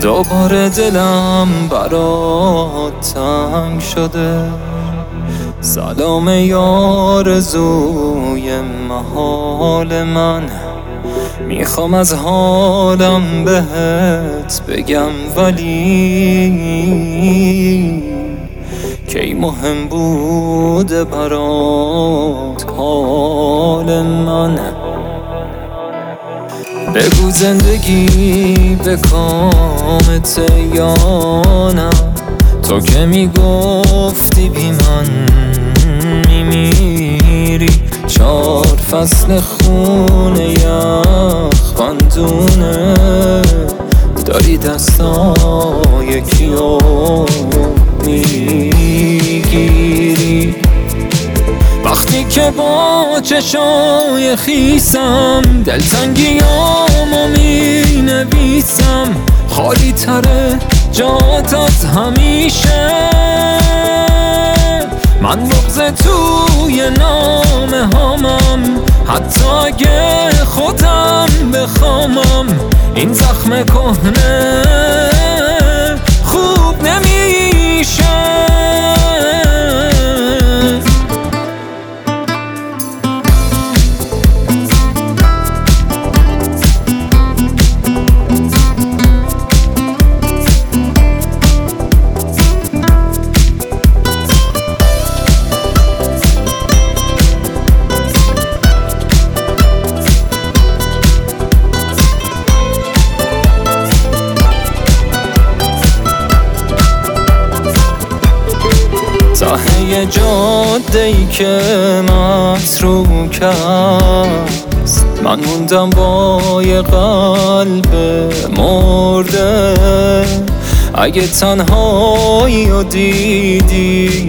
دوباره دلم برات تنگ شده. سلام آرزوی محال من، میخوام از حالم بهت بگم، ولی کی مهم بوده برات حال من. بگو زندگی به کامت یا نه، تو که میگفتی بی من میمیری. 4 فصل خون یخ بندونه داری، دستای کیو میگیری. وقتی که با چشای خیسم دلتنگیامو می نویسم، خالی تره جات از همیشه. من بغض توی نامه هامم، حتی اگه خودم بخوامم. این زخم کهنه خوب نمیشه. ته جاده‌ای که متروک است، من موندم با یه قلب مرده. اگه تنهایی رو دیدی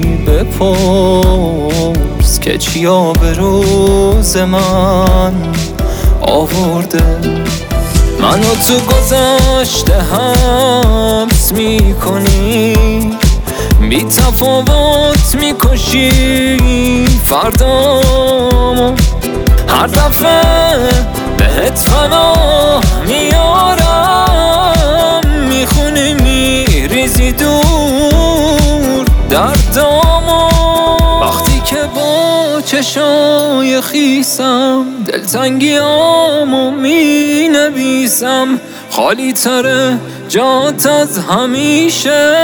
بپرس که چیا به روز من آورده. منو تو گذشته حبس میکنی، بی تفاوت میکشی فردامو. هر دفعه بهت فنا میارم، میخونی میریزی دور دردامو. وقتی که با چشای خیسم دلتنگیامو می نویسم، خالی تره جات از همیشه.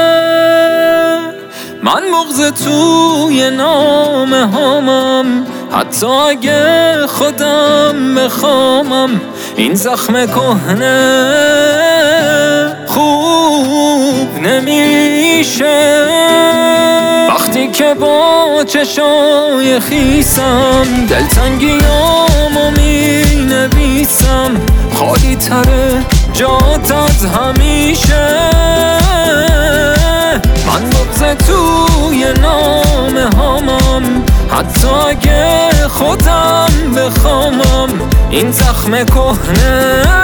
من بغض توی نامه هامم، حتی اگه خودم بخوامم. این زخم کهنه خوب نمیشه. وقتی که با چشای خیسم دلتنگیامو می نویسم، خالی تره جات از همیشه. من بغض توی نامه هامم، حتی اگه خودم بخوامم. این زخم کهنه